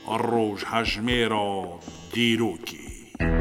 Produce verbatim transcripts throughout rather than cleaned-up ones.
روژ هجمه را دیروکی.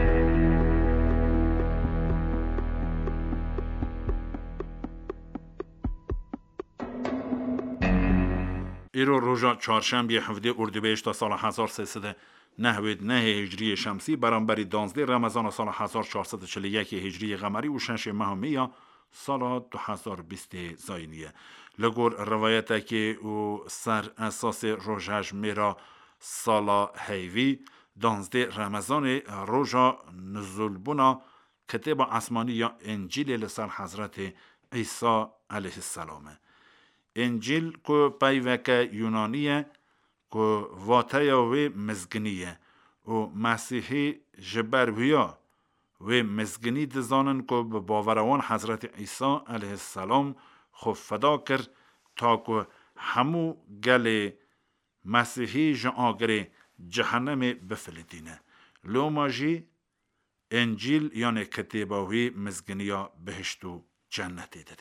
ایرو روژا چهارشنبه هفده اردیبهشت تا سال هزار و سیصد و نود و نه هجری شمسی برابر دانزده رمضان سال هزار و چهارصد و چهل و یک هجری قمری و شش ماه می سال دو هزار و بیست زاینیه. لگور روایت که او سر اساس روژ هجمه را سال هیوی دانزده رمضان روژا نزول بنا کتاب آسمانی یا انجیل لسر حضرت عیسی علیه السلام. انجیل کو پیوک یونانیه کو واتای و مزگنیه و مسیحی جبر ویا و مزگنی دزانن کو به باوروان حضرت عیسی علیه السلام خو فدا کر تا کو همو گل مسیحی جا آگره جهنم بفلدینه. لو ماجی انجیل یعنی کتاباوی مزگنیا بهشت و جنتی داده.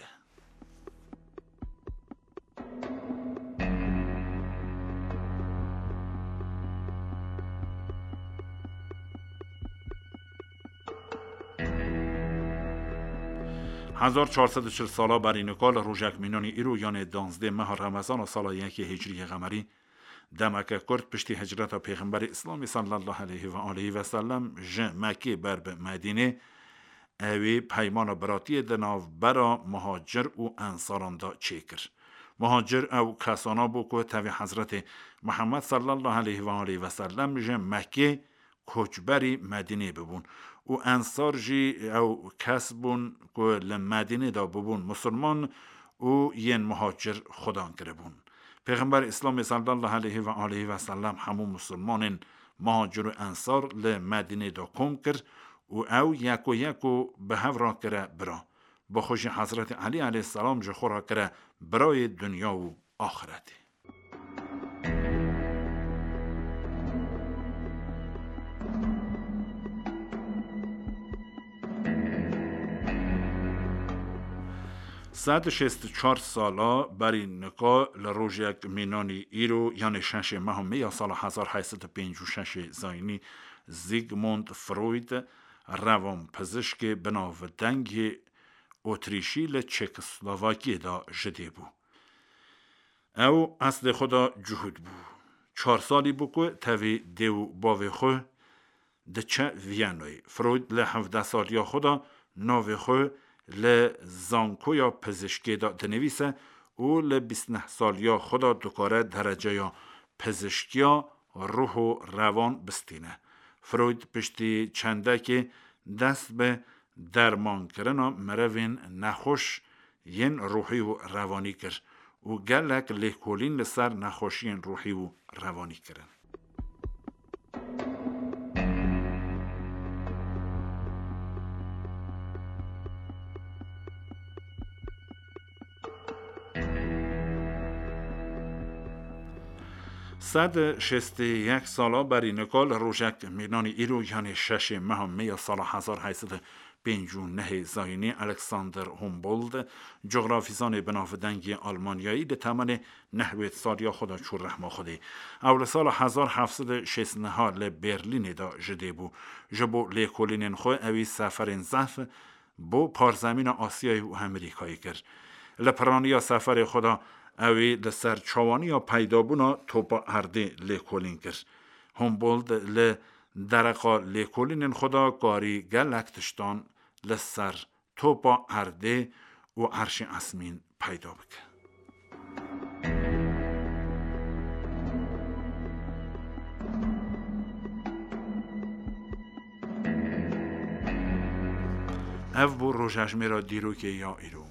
هزار و چهارصد و چهل ساله بر این کال روژک مینانی ایرو یعنی دانزده ماه رمضان سال یک هجری قمری دمک کرد پشتی هجرت پیغمبر اسلامی صلی الله علیه و آله و سلم ژ مکه بر به مدینه اوی پیمان براتی دناو برا مهاجر و انصاران دا چیکر. مهاجر او کسانا بو که تاوی حضرت محمد صلی الله علیه و آله و سلم ژ مکه کوچبری مدینه ببون و انصار جی او کس بون که لمدینه دا ببون مسلمان و ین مهاجر خدان کربون. پیغمبر اسلام صلی الله علیه و آله و سلم همو مسلمان مهاجر و انصار لمدینه دا کم کرد و او یکو یکو به هفرا کرده برا. با خوش حضرت علی علیه السلام جه خورا کرده برای دنیا و آخرتی. صد و شصت و چهار سالا بری نکا لروژیک مینانی ایرو یعنی شش ماه می سال هزار و هشتصد و پنجاه و شش زاینی زیگموند فروید روان پزشک بناودنگ اتریشی لچکسلواکی دا جده بو. او اصل خدا جهود بو. چهار سالی بو که تاوی دیو باوی خو دچه ویانوی. فروید لحفده سالی خدا ناوی خو لزانکویا پزشکی دا دنویسه و لبیست نه سالیا خدا دکاره درجه یا پزشکیا روح و روان بستینه. فروید پشتی چنده که دست به درمان کرنا مروین نخوش ین روحی و روانی کر و گلک لیکولین لسر نخوشی روحی و روانی کرن. صد و شصت و یک سالا بر این کال روژک مینانی ایرو یعنی شش ماه می سال هزار و هشتصد و پنجاه و نه زاینی الکساندر هومبولد جغرافیزان بناودنگی آلمانیایی ده تمن نهویت سالیا خدا چور رحمه خوده. اول سال هزار و هفتصد و شصت و نه لبرلین دا جده بو. جبو لیکولین خو اوی سفر زف بو پارزمین آسیای و امریکایی کرد. لپرانیا سفر خدا اوی لسر چوانی یا پیدا بونا توپا ارده لیکولین کرد. هومبولد ل درقا لیکولین خدا کاری گلکتشتان لسر توپا ارده و عرش اسمین پیدا بکن. او بو روژ هجمه را دیرو که یا ایرو.